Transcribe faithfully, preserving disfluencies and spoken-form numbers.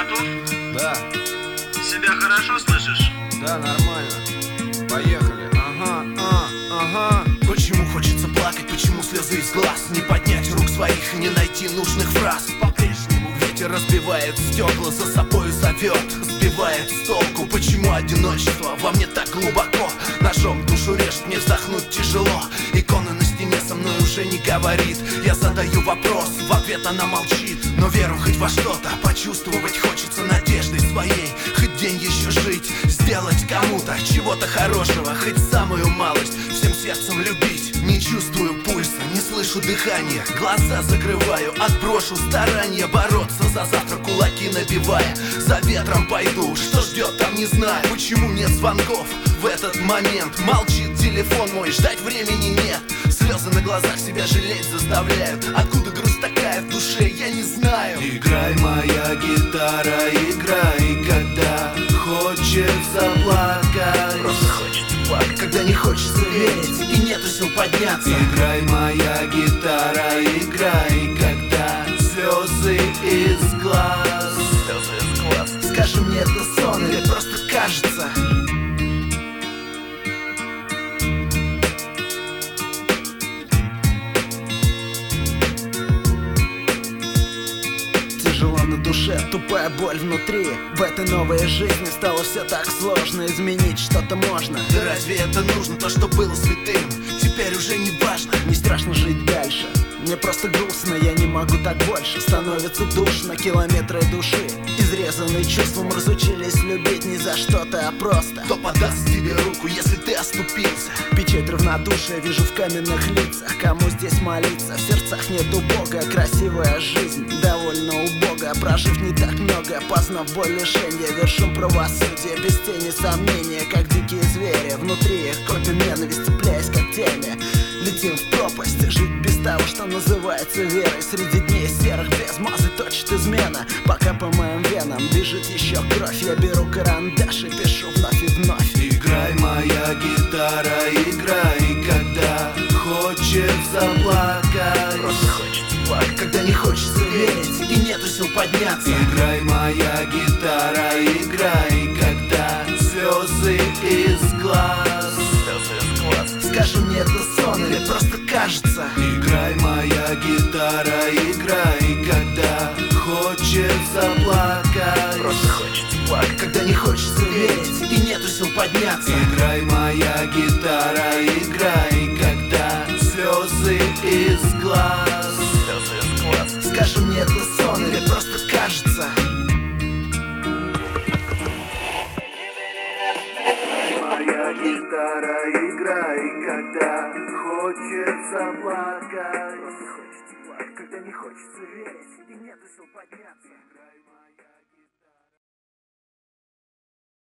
готов? Да, Себя хорошо слышишь? да, нормально. Поехали. Ага, а, ага. Почему хочется плакать, почему слезы из глаз? Не поднять рук своих и не найти нужных фраз. По-прежнему ветер разбивает стекла, за собою зовет, сбивает с толку. Почему одиночество во мне так глубоко? Ножом душу режет, мне вздохнуть тяжело. Икона на стене со мной уже не говорит. Я задаю вопрос, в ответ она молчит. Но веру хоть во что-то почувствовать хочется надеждой своей. Хоть день еще жить, сделать кому-то чего-то хорошего, хоть самую малость, всем сердцем любить. Не чувствую пульса, не слышу дыхания, глаза закрываю, отброшу старания. Бороться за завтра кулаки набивая, за ветром пойду, что ждет там не знаю. Почему нет звонков в этот момент? Молчит телефон мой, ждать времени нет. Слезы на глазах себя жалеть заставляют. Откуда грусть такая в душе, я не знаю. Играй, моя гитара, играй, когда хочется плакать. Просто хочется плакать, когда не хочется верить и нету сил подняться. Играй, моя гитара, играй, когда слезы из глаз. Слезы из глаз. Скажи мне, это сон или просто кажется? Тяжело на душе, тупая боль внутри. В этой новой жизни стало все так сложно. Изменить что-то можно. Да разве это нужно? То, что было святым, теперь уже не важно. Не страшно жить дальше, мне просто грустно. Я не могу так больше, становится душно. Километры души, изрезанные чувством, разучились любить не за что-то, а просто. Кто подаст тебе руку, если ты оступился? Печать равнодушия вижу в каменных лицах. Кому здесь молиться? В сердцах нету Бога. Красивая жизнь довольно убога. Прожив не так много, познав боль лишения, вершим правосудие без тени сомнения. Как дикие звери, внутри их копим ненависть, цепляясь когтями. Летим в пропасть, жить без того, что называется верой. Среди дней серых без мазы точит измена. Пока по моим венам бежит еще кровь, я беру карандаш и пишу вновь и вновь. Играй, моя гитара, играй, когда хочется плакать. Просто хочется плакать, когда не хочется верить и нету сил подняться. Играй, моя гитара, играй, когда слезы из глаз. Слезы из глаз. Скажи мне, это сон или просто кажется? Играй, моя гитара, играй, когда хочется плакать. Просто хочется плакать, когда не хочется верить и нету сил подняться. Играй, моя гитара, играй, когда слезы из глаз. Слезы из глаз. Скажи мне, это сон или просто кажется? Моя гитара, играй, когда хочется плакать. Просто хочется плакать, когда не хочется верить и нету сил подняться. Играй, моя